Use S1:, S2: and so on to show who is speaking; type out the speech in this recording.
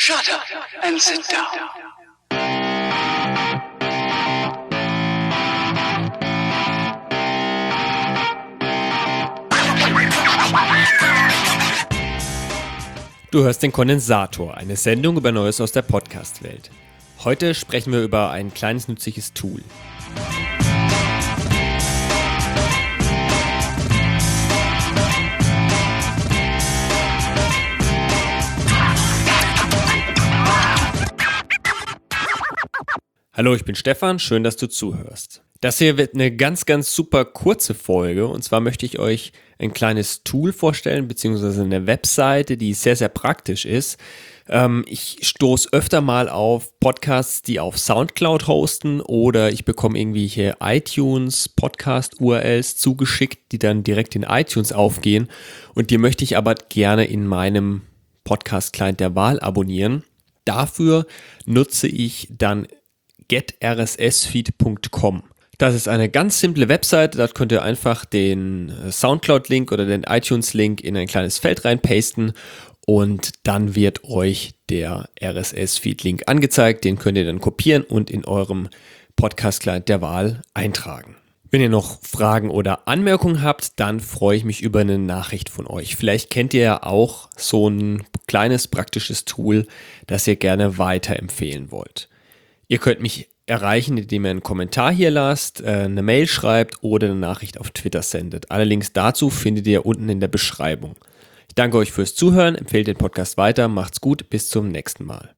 S1: Shut up and sit down.
S2: Du hörst den Kondensator, eine Sendung über Neues aus der Podcast-Welt. Heute sprechen wir über ein kleines nützliches Tool. Hallo, ich bin Stefan, schön, dass du zuhörst. Das hier wird eine ganz super kurze Folge, und zwar möchte ich euch ein kleines Tool vorstellen, beziehungsweise eine Webseite, die sehr praktisch ist. Ich stoße öfter mal auf Podcasts, die auf Soundcloud hosten, oder ich bekomme irgendwie hier iTunes Podcast-URLs zugeschickt, die dann direkt in iTunes aufgehen, und die möchte ich aber gerne in meinem Podcast-Client der Wahl abonnieren. Dafür nutze ich dann getrssfeed.com. Das ist eine ganz simple Webseite, dort könnt ihr einfach den Soundcloud-Link oder den iTunes-Link in ein kleines Feld reinpasten und dann wird euch der RSS-Feed-Link angezeigt. Den könnt ihr dann kopieren und in eurem Podcast-Client der Wahl eintragen. Wenn ihr noch Fragen oder Anmerkungen habt, dann freue ich mich über eine Nachricht von euch. Vielleicht kennt ihr ja auch so ein kleines praktisches Tool, das ihr gerne weiterempfehlen wollt. Ihr könnt mich erreichen, indem ihr einen Kommentar hier lasst, eine Mail schreibt oder eine Nachricht auf Twitter sendet. Alle Links dazu findet ihr unten in der Beschreibung. Ich danke euch fürs Zuhören, empfehlt den Podcast weiter, macht's gut, bis zum nächsten Mal.